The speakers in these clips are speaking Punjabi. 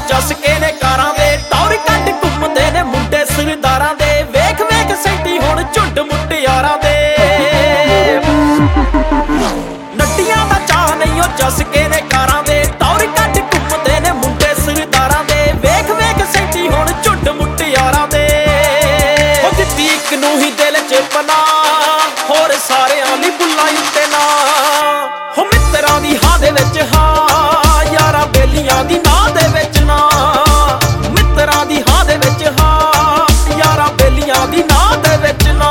ਚਸਕੇ ਨੇ ਕਾਰਾਂ ਦੇ, ਟੌਰ ਕੱਢ ਘੁੰਮਦੇ ਨੇ ਮੁੰਡੇ ਸਰਦਾਰਾਂ ਦੇ। ਵੇਖ ਵੇਖ ਸੈਂਟੀ ਹੁਣ ਝੁੰਡ ਮੁਟਿਆਰਾਂ ਦੇ, ਨੱਟੀਆਂ ਦਾ ਚਾਹ ਨਹੀਂ ਉਹ ਚਸਕੇ ਨੇ ਕਾਰਾਂ ਦੇ, ਟੌਰ ਕੱਢ ਘੁੰਮਦੇ ਨੇ ਮੁੰਡੇ ਸਰਦਾਰਾਂ ਦੇ। ਵੇਖ ਵੇਖ ਸੈਂਟੀ ਹੁਣ ਝੁੰਡ ਮੁਟਿਆਰਾਂ ਦੇ। ਉਹ ਦਿੱਤੀ ਇੱਕ ਨੂੰ ਹੀ ਦਿਲ ਚ ਪਨਾਹ, ਹੋਰ ਸਾਰਿਆਂ ਲਈ ਬੁੱਲਾਂ ਉੱਤੇ ਨਾ। ਹੋ ਮਿੱਤਰਾਂ ਦੀ ਹਾਂ ਦੇ ਵਿੱਚ ਹਾਂ, ਯਾਰਾਂ ਬੇਲੀਆਂ ਦੀ ਨਾ ਦੇ ਵਿੱਚ ਨਾ। ਮਿੱਤਰਾਂ ਦੀ ਹਾਂ ਦੇ ਵਿੱਚ ਹਾਂ, ਯਾਰਾਂ ਬੇਲੀਆਂ ਦੀ ਨਾ ਦੇ ਵਿੱਚ ਨਾ।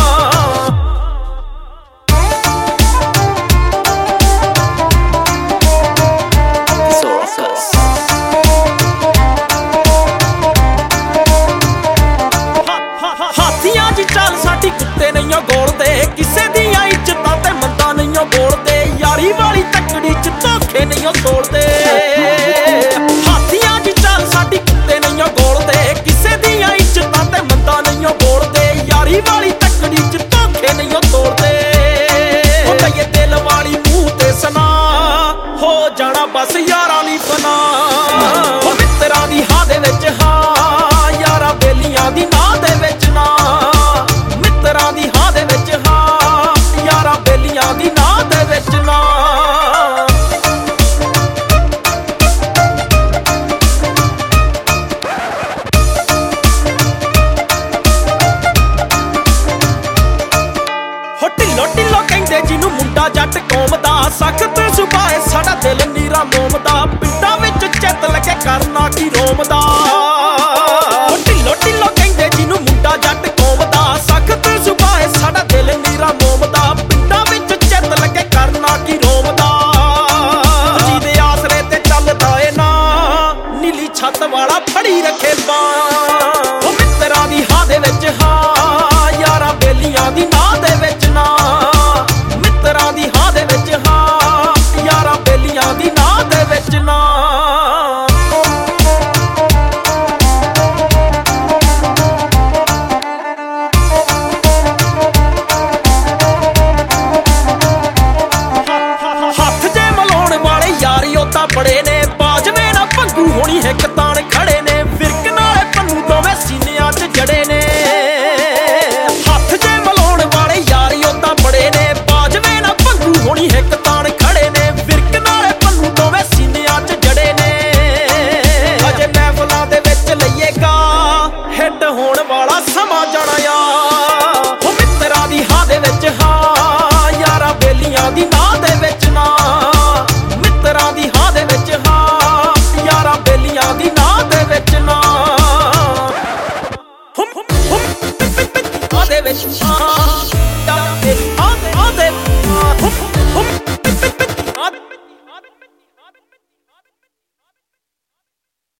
ਹਾਥੀਆਂ ਦੀ ਚਾਲ ਸਾਡੀ ਕੁੱਤੇ ਨਹੀਂ ਗੋਲਦੇ, ਕਿਸੇ ਦੀਆਂ ਇੱਜ਼ਤਾਂ ਤੇ ਮੰਦਾ ਨਹੀਂ ਬੋਲਦੇ। ਯਾਰੀ ਵਾਲੀ ਤਕੜੀ ਚ ਧੋਖੇ ਨਹੀਂ ਤੋੜਦੇ। ਹਾਥੀਆਂ ਦੀ ਚਾਲ ਸਾਡੀ ਕੁੱਤੇ ਨਹੀਂ ਗੋਲਦੇ, ਕਿਸੇ ਦੀਆਂ ਇੱਜ਼ਤਾਂ ਤੇ ਮੰਦਾ ਨਹੀਂ ਬੋਲਦੇ। ਯਾਰੀ ਵਾਲੀ ਤਕੜੀ ਚ ਧੋਖੇ ਨਹੀਂ ਤੋੜਦੇ। ਉਹ ਕਈਏ ਦਿਲ ਵਾਲੀ ਮੂੰਹ ਤੇ ਸੁਣਾ, ਹੋ ਜਾਣਾ ਬਸ ਯਾਰਾਂ ਲਈ ਫਨਾ। ਉਹ ਮਿੱਤਰਾਂ ਦੀ ਹਾਂ ਦੇ ਵਿੱਚ ਹਾਂ, ਯਾਰਾਂ ਬੇਲੀਆਂ ਦੀ ਨਾ ਦੇ ਵਿੱਚ ਨਾ। ਮਿੱਤਰਾਂ ਦੀ ਹਾਂ ਦੇ ਵਿੱਚ ਹਾਂ, ਯਾਰਾਂ ਬੇਲੀਆਂ ਦੀ ਨਾ ਦੇ ਵਿੱਚ ਨਾ। ਹੋ ਢਿੱਲੋ ਢਿੱਲੋ ਕਹਿੰਦੇ ਜਿਹਨੂੰ ਮੁੰਡਾ ਜੱਟ